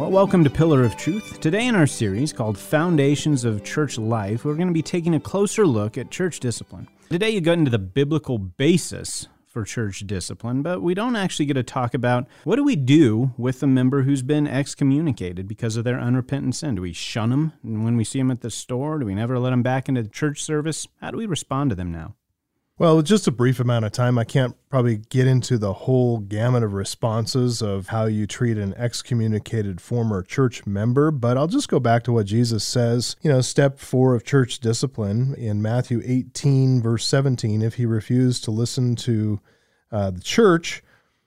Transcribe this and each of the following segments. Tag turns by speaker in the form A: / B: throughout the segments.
A: Well, welcome to Pillar of Truth. Today in our series called Foundations of Church Life, we're going to be taking a closer look at church discipline. Today you got into the biblical basis for church discipline, but we don't actually get to talk about what do we do with a member who's been excommunicated because of their unrepentant sin. Do we shun them when we see them at the store? Do we never let them back into the church service? How do we respond to them now?
B: Well, with just a brief amount of time, I can't probably get into the whole gamut of responses of how you treat an excommunicated former church member, but I'll just go back to what Jesus says, step 4 of church discipline in Matthew 18, verse 17. If he refused to listen to the church,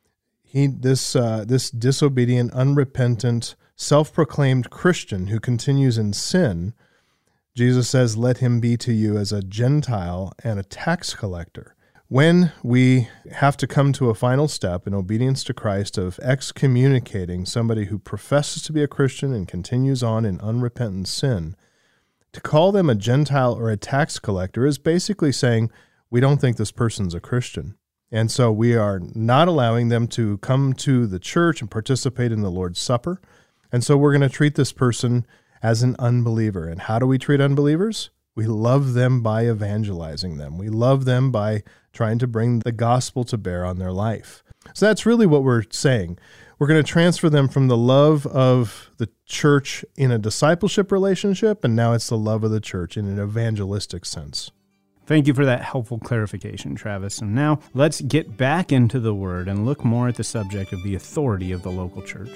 B: this disobedient, unrepentant, self-proclaimed Christian who continues in sin, Jesus says, let him be to you as a Gentile and a tax collector. When we have to come to a final step in obedience to Christ of excommunicating somebody who professes to be a Christian and continues on in unrepentant sin, to call them a Gentile or a tax collector is basically saying, we don't think this person's a Christian. And so we are not allowing them to come to the church and participate in the Lord's Supper. And so we're going to treat this person as an unbeliever. And how do we treat unbelievers? We love them by evangelizing them. We love them by trying to bring the gospel to bear on their life. So that's really what we're saying. We're going to transfer them from the love of the church in a discipleship relationship, and now it's the love of the church in an evangelistic sense.
A: Thank you for that helpful clarification, Travis. And now let's get back into the Word and look more at the subject of the authority of the local church.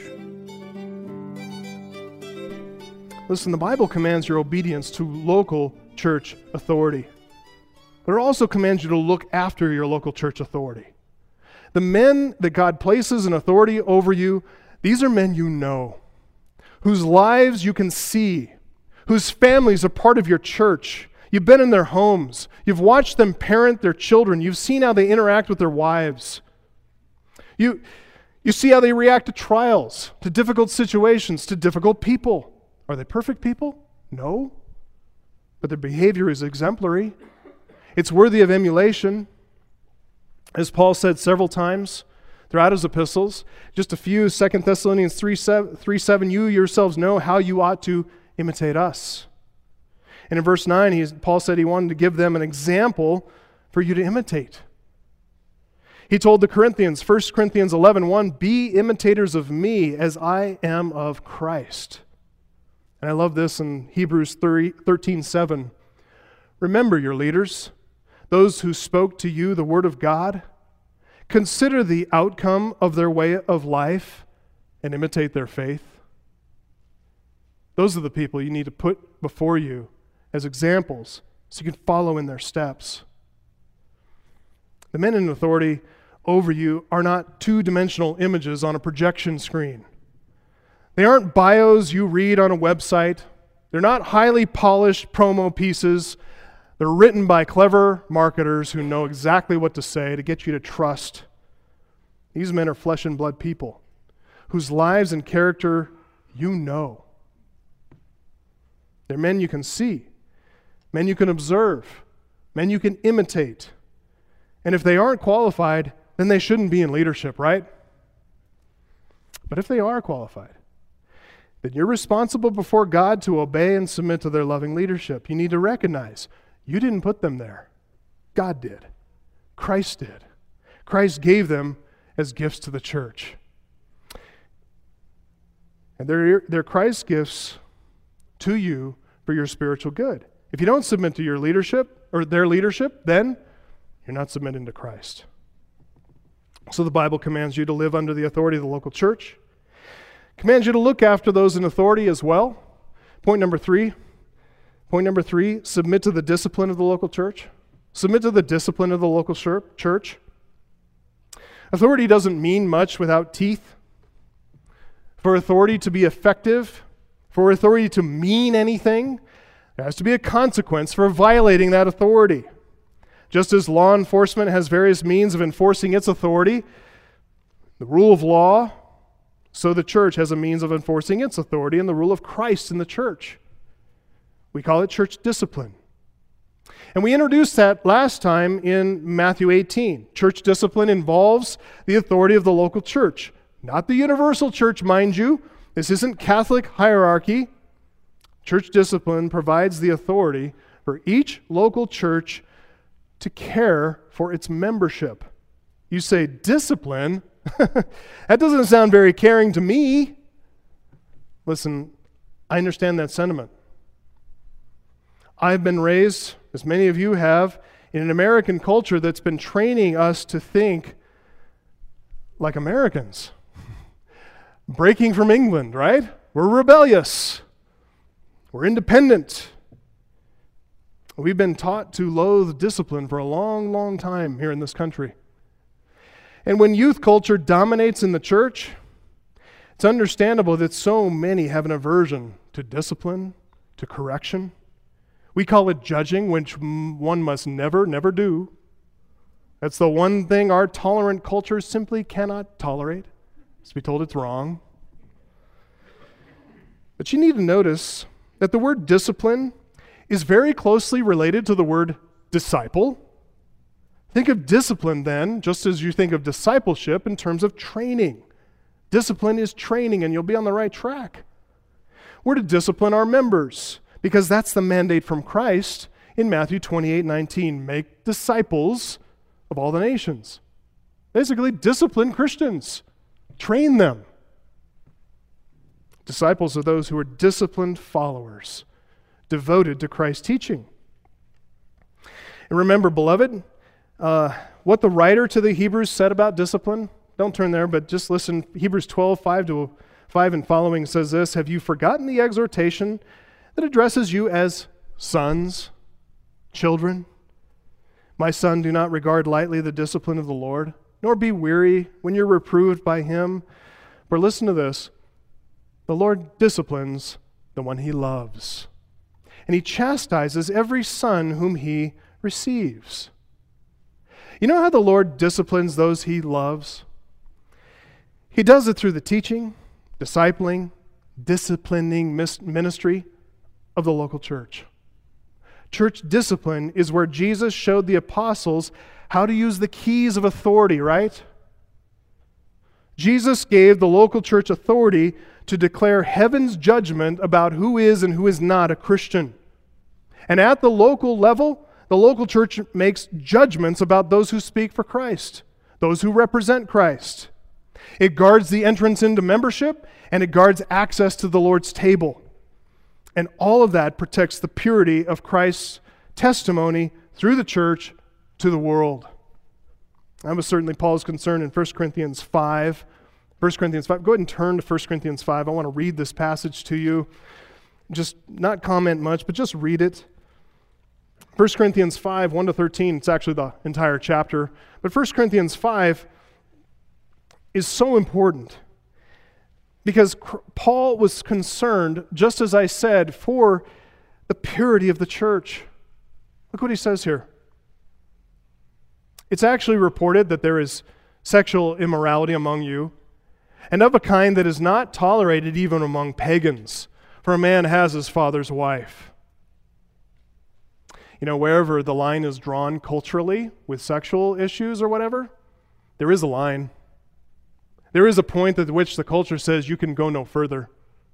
C: Listen, the Bible commands your obedience to local church authority. But it also commands you to look after your local church authority. The men that God places in authority over you, these are men you know, whose lives you can see, whose families are part of your church. You've been in their homes. You've watched them parent their children. You've seen how they interact with their wives. You see how they react to trials, to difficult situations, to difficult people. Are they perfect people? No. But their behavior is exemplary. It's worthy of emulation. As Paul said several times throughout his epistles, just a few, 2 Thessalonians 3:7, you yourselves know how you ought to imitate us. And in verse 9, Paul said he wanted to give them an example for you to imitate. He told the Corinthians, 1 Corinthians 11:1, be imitators of me as I am of Christ. And I love this in Hebrews 13:7. Remember your leaders, those who spoke to you the word of God. Consider the outcome of their way of life and imitate their faith. Those are the people you need to put before you as examples so you can follow in their steps. The men in authority over you are not two-dimensional images on a projection screen. They aren't bios you read on a website. They're not highly polished promo pieces. They're written by clever marketers who know exactly what to say to get you to trust. These men are flesh and blood people whose lives and character you know. They're men you can see, men you can observe, men you can imitate. And if they aren't qualified, then they shouldn't be in leadership, right? But if they are qualified, then you're responsible before God to obey and submit to their loving leadership. You need to recognize you didn't put them there. God did. Christ did. Christ gave them as gifts to the church. And they're Christ's gifts to you for your spiritual good. If you don't submit to your leadership or their leadership, then you're not submitting to Christ. So the Bible commands you to live under the authority of the local church. Commands you to look after those in authority as well. Point number three, submit to the discipline of the local church. Submit to the discipline of the local church. Authority doesn't mean much without teeth. For authority to be effective, for authority to mean anything, there has to be a consequence for violating that authority. Just as law enforcement has various means of enforcing its authority, the rule of law, so the church has a means of enforcing its authority and the rule of Christ in the church. We call it church discipline. And we introduced that last time in Matthew 18. Church discipline involves the authority of the local church. Not the universal church, mind you. This isn't Catholic hierarchy. Church discipline provides the authority for each local church to care for its membership. You say discipline? That doesn't sound very caring to me. Listen, I understand that sentiment. I've been raised, as many of you have, in an American culture that's been training us to think like Americans. Breaking from England, right? We're rebellious. We're independent. We've been taught to loathe discipline for a long, long time here in this country. And when youth culture dominates in the church, it's understandable that so many have an aversion to discipline, to correction. We call it judging, which one must never do. That's the one thing our tolerant culture simply cannot tolerate. To be told it's wrong. But you need to notice that the word discipline is very closely related to the word disciple. Think of discipline then, just as you think of discipleship, in terms of training. Discipline is training, and you'll be on the right track. We're to discipline our members, because that's the mandate from Christ in Matthew 28:19. Make disciples of all the nations. Basically, discipline Christians. Train them. Disciples are those who are disciplined followers, devoted to Christ's teaching. And remember, beloved, what the writer to the Hebrews said about discipline. Don't turn there, but just listen. Hebrews 12:5 and following says this: Have you forgotten the exhortation that addresses you as sons, children? My son, do not regard lightly the discipline of the Lord, nor be weary when you're reproved by him. For listen to this: the Lord disciplines the one he loves, and he chastises every son whom he receives. You know how the Lord disciplines those he loves? He does it through the teaching, disciplining ministry of the local church. Church discipline is where Jesus showed the apostles how to use the keys of authority, right? Jesus gave the local church authority to declare heaven's judgment about who is and who is not a Christian. And at the local level, the local church makes judgments about those who speak for Christ, those who represent Christ. It guards the entrance into membership, and it guards access to the Lord's table. And all of that protects the purity of Christ's testimony through the church to the world. That was certainly Paul's concern in 1 Corinthians 5. 1 Corinthians 5. Go ahead and turn to 1 Corinthians 5. I want to read this passage to you. Just not comment much, but just read it. 1 Corinthians 5, 1-13, it's actually the entire chapter. But 1 Corinthians 5 is so important because Paul was concerned, just as I said, for the purity of the church. Look what he says here. It's actually reported that there is sexual immorality among you, and of a kind that is not tolerated even among pagans, for a man has his father's wife. You know, wherever the line is drawn culturally with sexual issues or whatever, there is a line. There is a point at which the culture says you can go no further.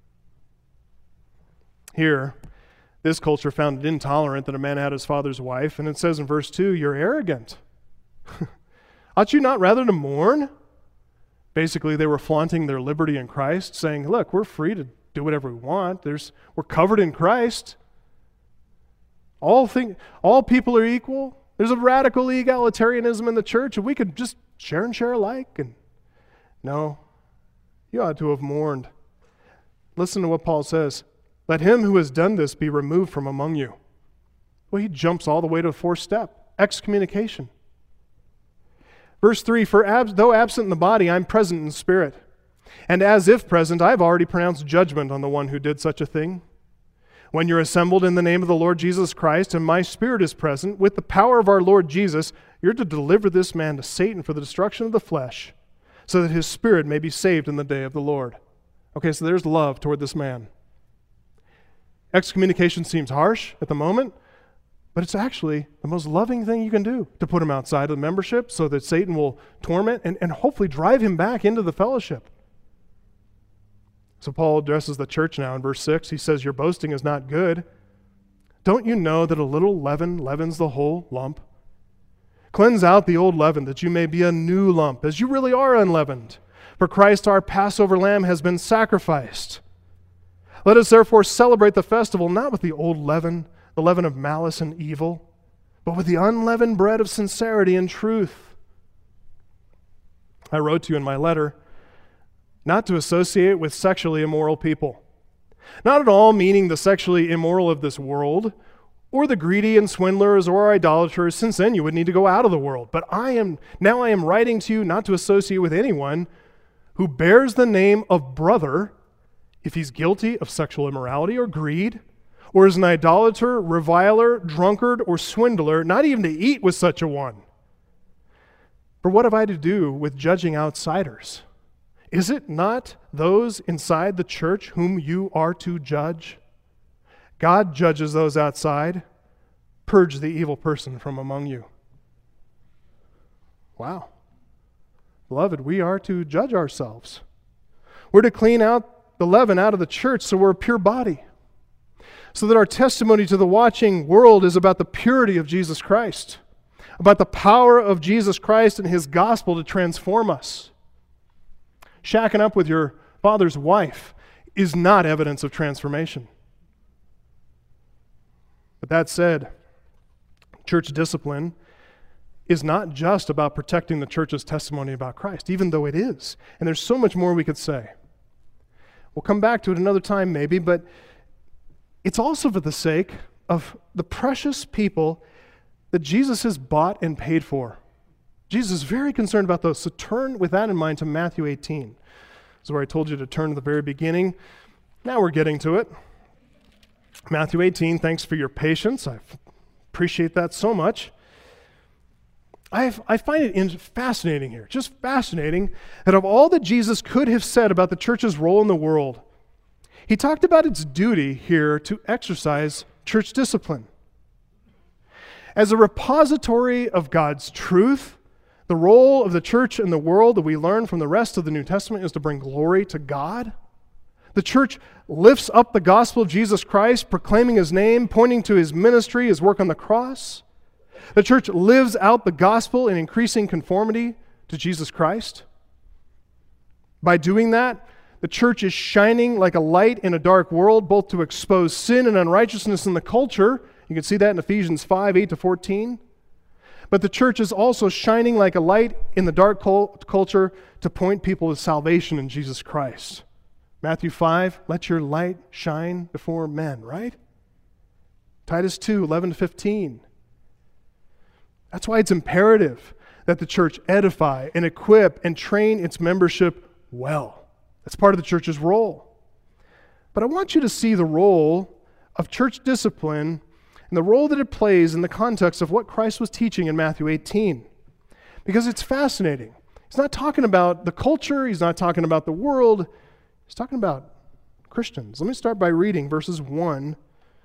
C: Here, this culture found it intolerant that a man had his father's wife, and it says in verse 2, you're arrogant. Ought you not rather to mourn? Basically, they were flaunting their liberty in Christ, saying, look, we're free to do whatever we want. We're covered in Christ. All people are equal. There's a radical egalitarianism in the church, and we could just share and share alike. And no, you ought to have mourned. Listen to what Paul says. Let him who has done this be removed from among you. Well, he jumps all the way to the fourth step, excommunication. Verse 3, for though absent in the body, I'm present in spirit. And as if present, I've already pronounced judgment on the one who did such a thing. When you're assembled in the name of the Lord Jesus Christ, and my spirit is present, with the power of our Lord Jesus, you're to deliver this man to Satan for the destruction of the flesh, so that his spirit may be saved in the day of the Lord. Okay, so there's love toward this man. Excommunication seems harsh at the moment, but it's actually the most loving thing you can do, to put him outside of the membership so that Satan will torment and hopefully drive him back into the fellowship. So Paul addresses the church now in verse 6. He says, your boasting is not good. Don't you know that a little leaven leavens the whole lump? Cleanse out the old leaven, that you may be a new lump, as you really are unleavened. For Christ our Passover lamb has been sacrificed. Let us therefore celebrate the festival not with the old leaven, the leaven of malice and evil, but with the unleavened bread of sincerity and truth. I wrote to you in my letter not to associate with sexually immoral people. Not at all meaning the sexually immoral of this world, or the greedy and swindlers or idolaters, since then you would need to go out of the world. But I am writing to you not to associate with anyone who bears the name of brother if he's guilty of sexual immorality or greed, or is an idolater, reviler, drunkard, or swindler, not even to eat with such a one. For what have I to do with judging outsiders? Is it not those inside the church whom you are to judge? God judges those outside. Purge the evil person from among you. Wow. Beloved, we are to judge ourselves. We're to clean out the leaven out of the church so we're a pure body. So that our testimony to the watching world is about the purity of Jesus Christ, about the power of Jesus Christ and His gospel to transform us. Shacking up with your father's wife is not evidence of transformation. But that said, church discipline is not just about protecting the church's testimony about Christ, even though it is. And there's so much more we could say. We'll come back to it another time maybe, but it's also for the sake of the precious people that Jesus has bought and paid for. Jesus is very concerned about those. So turn with that in mind to Matthew 18. This is where I told you to turn to the very beginning. Now we're getting to it. Matthew 18, thanks for your patience. I appreciate that so much. I find it fascinating here, just fascinating, that of all that Jesus could have said about the church's role in the world, He talked about its duty here to exercise church discipline. As a repository of God's truth, the role of the church in the world that we learn from the rest of the New Testament is to bring glory to God. The church lifts up the gospel of Jesus Christ, proclaiming His name, pointing to His ministry, His work on the cross. The church lives out the gospel in increasing conformity to Jesus Christ. By doing that, the church is shining like a light in a dark world, both to expose sin and unrighteousness in the culture. You can see that in Ephesians 5, 8-14. But the church is also shining like a light in the dark culture to point people to salvation in Jesus Christ. Matthew 5, let your light shine before men, right? Titus 2, 11-15. That's why it's imperative that the church edify and equip and train its membership well. That's part of the church's role. But I want you to see the role of church discipline and the role that it plays in the context of what Christ was teaching in Matthew 18. Because it's fascinating. He's not talking about the culture. He's not talking about the world. He's talking about Christians. Let me start by reading verses 1-4.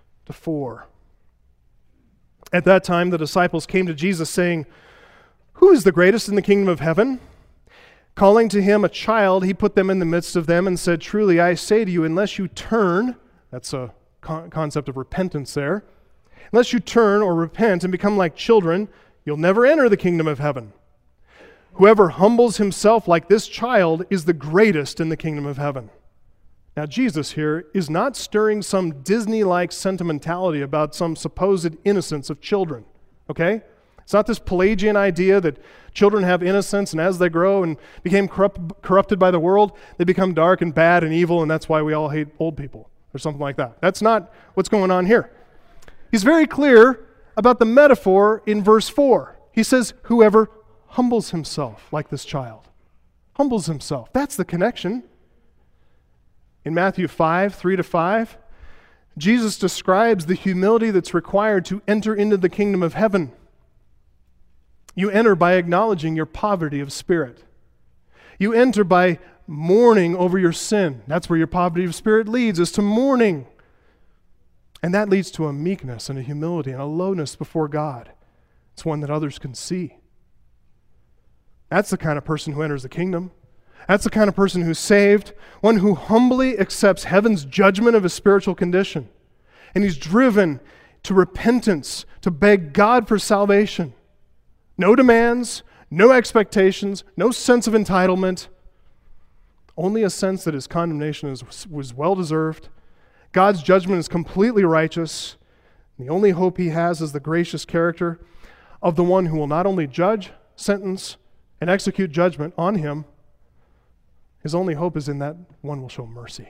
C: At that time, the disciples came to Jesus saying, "Who is the greatest in the kingdom of heaven?" Calling to Him a child, He put them in the midst of them and said, "Truly I say to you, unless you turn," that's a concept of repentance there, "unless you turn or repent and become like children, you'll never enter the kingdom of heaven. Whoever humbles himself like this child is the greatest in the kingdom of heaven." Now, Jesus here is not stirring some Disney-like sentimentality about some supposed innocence of children, okay? It's not this Pelagian idea that children have innocence, and as they grow and become corrupted by the world, they become dark and bad and evil, and that's why we all hate old people, or something like that. That's not what's going on here. He's very clear about the metaphor in verse 4. He says, whoever humbles himself like this child. Humbles himself. That's the connection. In Matthew 5, 3-5, Jesus describes the humility that's required to enter into the kingdom of heaven. You enter by acknowledging your poverty of spirit. You enter by mourning over your sin. That's where your poverty of spirit leads, is to mourning. And that leads to a meekness and a humility and a lowness before God. It's one that others can see. That's the kind of person who enters the kingdom. That's the kind of person who's saved, one who humbly accepts heaven's judgment of his spiritual condition. And he's driven to repentance, to beg God for salvation. No demands, no expectations, no sense of entitlement, only a sense that his condemnation was well-deserved. God's judgment is completely righteous. The only hope he has is the gracious character of the one who will not only judge, sentence, and execute judgment on him. His only hope is in that one will show mercy.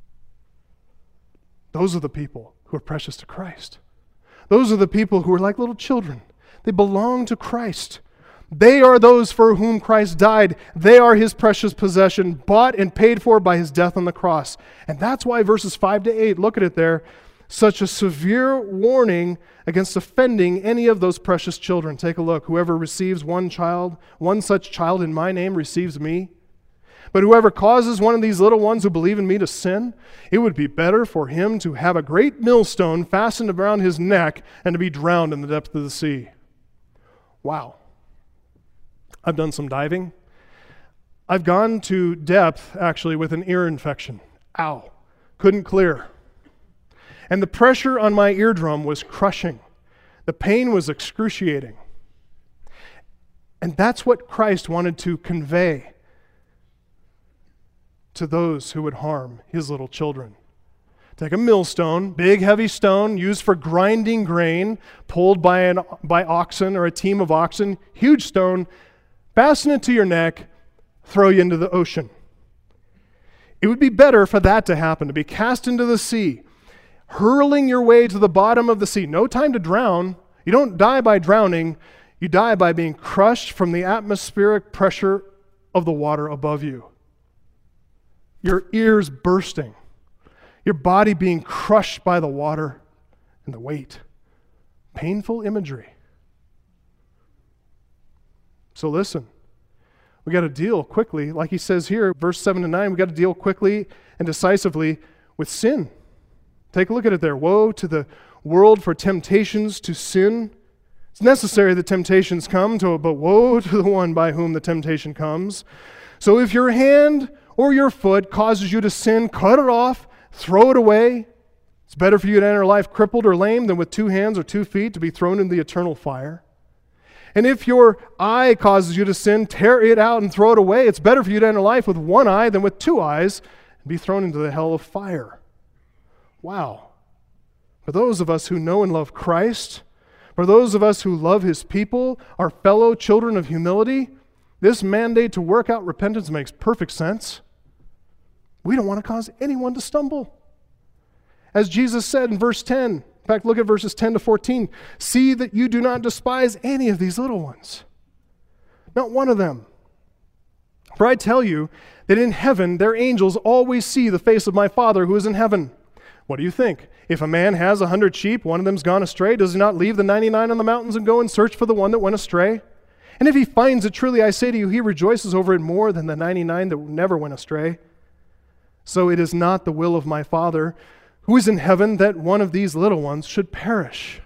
C: Those are the people who are precious to Christ. Those are the people who are like little children. They belong to Christ. They are those for whom Christ died. They are his precious possession, bought and paid for by his death on the cross. And that's why verses 5 to 8, look at it there, such a severe warning against offending any of those precious children. Take a look. Whoever receives one such child in my name receives me. But whoever causes one of these little ones who believe in me to sin, it would be better for him to have a great millstone fastened around his neck and to be drowned in the depth of the sea. Wow. I've done some diving. I've gone to depth, actually, with an ear infection. Ow. Couldn't clear. And the pressure on my eardrum was crushing. The pain was excruciating. And that's what Christ wanted to convey to those who would harm his little children. Take a millstone, big heavy stone used for grinding grain, pulled by oxen or a team of oxen, huge stone, fasten it to your neck, throw you into the ocean. It would be better for that to happen, to be cast into the sea, hurling your way to the bottom of the sea. No time to drown. You don't die by drowning. You die by being crushed from the atmospheric pressure of the water above you. Your ears bursting, your body being crushed by the water and the weight. Painful imagery. So listen, we got to deal quickly, like he says here, verse 7 to 9, we got to deal quickly and decisively with sin. Take a look at it there. Woe to the world for temptations to sin. It's necessary that temptations come, but woe to the one by whom the temptation comes. So if your hand or your foot causes you to sin, cut it off, throw it away. It's better for you to enter life crippled or lame than with 2 hands or 2 feet to be thrown into the eternal fire. And if your eye causes you to sin, tear it out and throw it away. It's better for you to enter life with 1 eye than with 2 eyes and be thrown into the hell of fire. Wow. For those of us who know and love Christ, for those of us who love his people, our fellow children of humility, this mandate to work out repentance makes perfect sense. We don't want to cause anyone to stumble. As Jesus said in verse 10, in fact, look at verses 10 to 14. See that you do not despise any of these little ones. Not one of them. For I tell you that in heaven their angels always see the face of my Father who is in heaven. What do you think? If a man has 100 sheep, one of them's gone astray, does he not leave the 99 on the mountains and go and search for the one that went astray? And if he finds it, truly I say to you, he rejoices over it more than the 99 that never went astray. So it is not the will of my Father who is in heaven that one of these little ones should perish.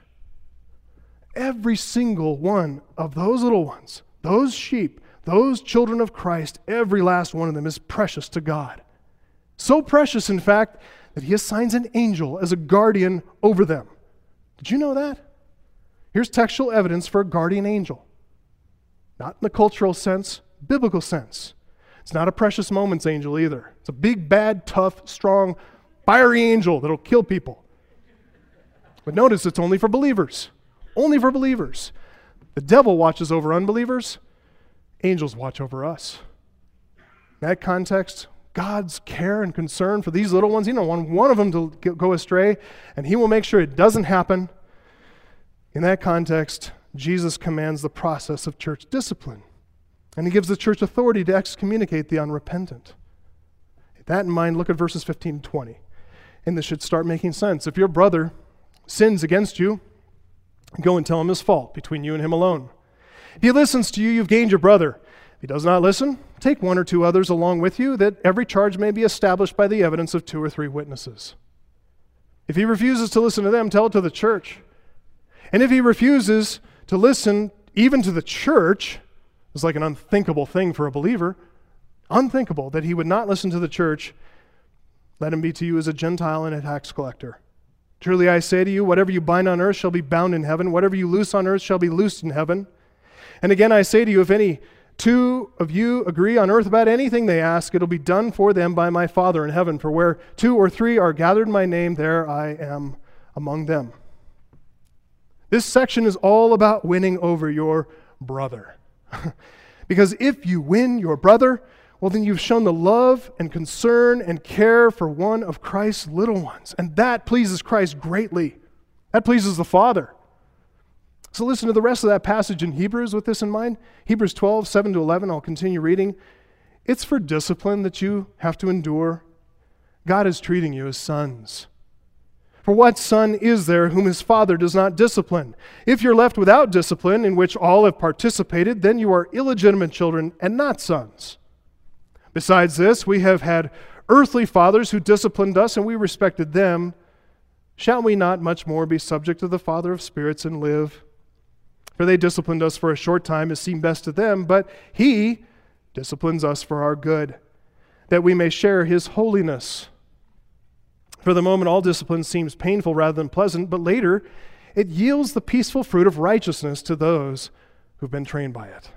C: Every single one of those little ones, those sheep, those children of Christ, every last one of them is precious to God. So precious, in fact, that he assigns an angel as a guardian over them. Did you know that? Here's textual evidence for a guardian angel. Not in the cultural sense, biblical sense. It's not a precious moments angel either. It's a big, bad, tough, strong, fiery angel that'll kill people. But notice it's only for believers. Only for believers. The devil watches over unbelievers. Angels watch over us. In that context, God's care and concern for these little ones, he don't want one of them to go astray, and he will make sure it doesn't happen. In that context, Jesus commands the process of church discipline. And he gives the church authority to excommunicate the unrepentant. With that in mind, look at verses 15 and 20. And this should start making sense. If your brother sins against you, go and tell him his fault between you and him alone. If he listens to you, you've gained your brother. If he does not listen, take 1 or 2 others along with you, that every charge may be established by the evidence of 2 or 3 witnesses. If he refuses to listen to them, tell it to the church. And if he refuses to listen even to the church, it's like an unthinkable thing for a believer, Unthinkable that he would not listen to the church. Let him be to you as a Gentile and a tax collector. Truly I say to you, whatever you bind on earth shall be bound in heaven. Whatever you loose on earth shall be loosed in heaven. And again I say to you, if any two of you agree on earth about anything they ask, it'll be done for them by my Father in heaven. For where 2 or 3 are gathered in my name, there I am among them. This section is all about winning over your brother. Because if you win your brother, well, then you've shown the love and concern and care for one of Christ's little ones. And that pleases Christ greatly. That pleases the Father. So listen to the rest of that passage in Hebrews with this in mind. Hebrews 12, 7 to 11, I'll continue reading. It's for discipline that you have to endure. God is treating you as sons. For what son is there whom his father does not discipline? If you're left without discipline, in which all have participated, then you are illegitimate children and not sons. Besides this, we have had earthly fathers who disciplined us, and we respected them. Shall we not much more be subject to the Father of spirits and live? For they disciplined us for a short time as seemed best to them, but he disciplines us for our good, that we may share his holiness. For the moment, all discipline seems painful rather than pleasant, but later it yields the peaceful fruit of righteousness to those who've been trained by it.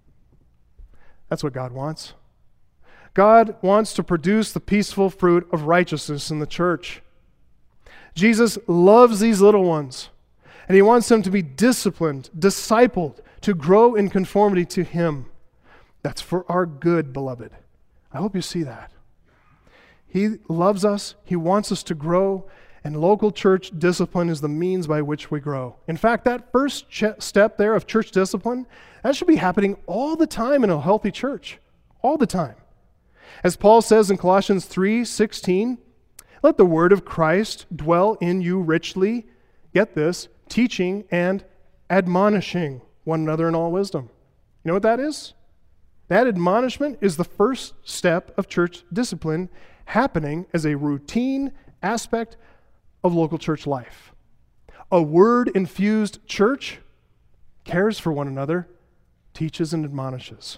C: That's what God wants. God wants to produce the peaceful fruit of righteousness in the church. Jesus loves these little ones, and he wants them to be disciplined, discipled, to grow in conformity to him. That's for our good, beloved. I hope you see that. He loves us. He wants us to grow, and local church discipline is the means by which we grow. In fact, that first step there of church discipline, that should be happening all the time in a healthy church, all the time. As Paul says in Colossians 3:16, let the word of Christ dwell in you richly, get this, teaching and admonishing one another in all wisdom. You know what that is? That admonishment is the first step of church discipline happening as a routine aspect of local church life. A word-infused church cares for one another, teaches and admonishes.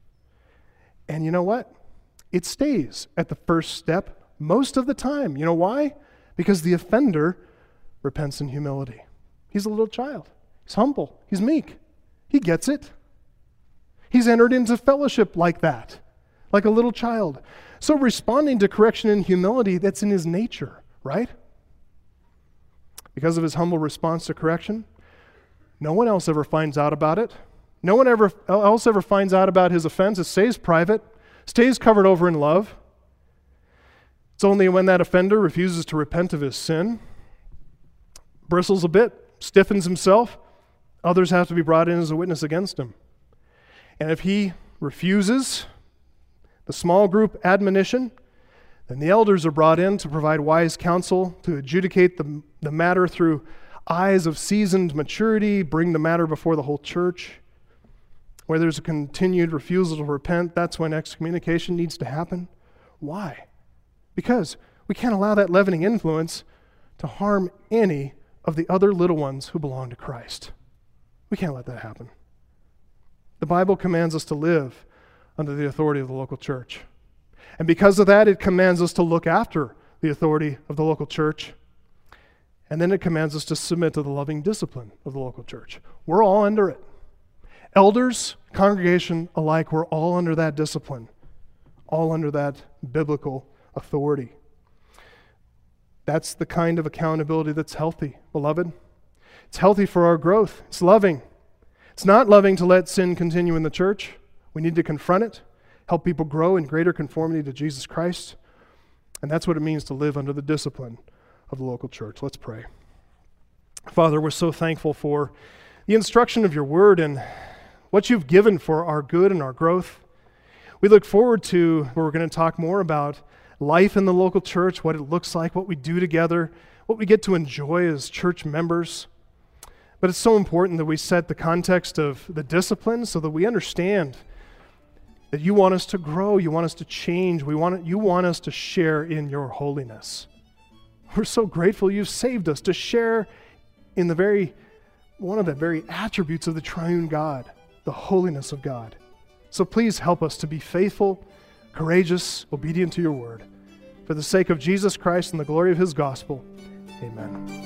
C: And you know what? It stays at the first step most of the time. You know why? Because the offender repents in humility. He's a little child. He's humble. He's meek. He gets it. He's entered into fellowship like that, like a little child. So responding to correction in humility, that's in his nature, right? Because of his humble response to correction, no one else ever finds out about it. No one else ever finds out about his offense. It stays private, stays covered over in love. It's only when that offender refuses to repent of his sin, bristles a bit, stiffens himself, others have to be brought in as a witness against him. And if he refuses the small group admonition, then the elders are brought in to provide wise counsel, to adjudicate the matter through eyes of seasoned maturity, bring the matter before the whole church. Where there's a continued refusal to repent, that's when excommunication needs to happen. Why? Because we can't allow that leavening influence to harm any of the other little ones who belong to Christ. We can't let that happen. The Bible commands us to live under the authority of the local church. And because of that, it commands us to look after the authority of the local church. And then it commands us to submit to the loving discipline of the local church. We're all under it. Elders, congregation alike, we're all under that discipline, all under that biblical authority. That's the kind of accountability that's healthy, beloved. It's healthy for our growth. It's loving. It's not loving to let sin continue in the church. We need to confront it, help people grow in greater conformity to Jesus Christ. And that's what it means to live under the discipline of the local church. Let's pray. Father, we're so thankful for the instruction of your word and what you've given for our good and our growth. We look forward to where we're going to talk more about life in the local church, what it looks like, what we do together, what we get to enjoy as church members. But it's so important that we set the context of the discipline so that we understand that you want us to grow, you want us to change, you want us to share in your holiness. We're so grateful you've saved us to share in one of the very attributes of the triune God, the holiness of God. So please help us to be faithful courageous, obedient to your word. For the sake of Jesus Christ and the glory of his gospel, amen.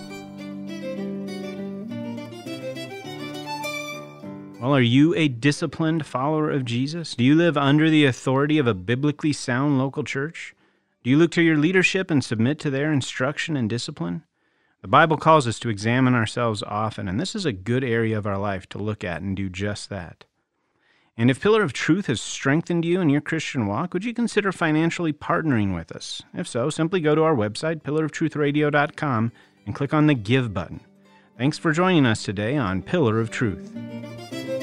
A: Well, are you a disciplined follower of Jesus? Do you live under the authority of a biblically sound local church? Do you look to your leadership and submit to their instruction and discipline? The Bible calls us to examine ourselves often, and this is a good area of our life to look at and do just that. And if Pillar of Truth has strengthened you in your Christian walk, would you consider financially partnering with us? If so, simply go to our website, pillaroftruthradio.com, and click on the Give button. Thanks for joining us today on Pillar of Truth.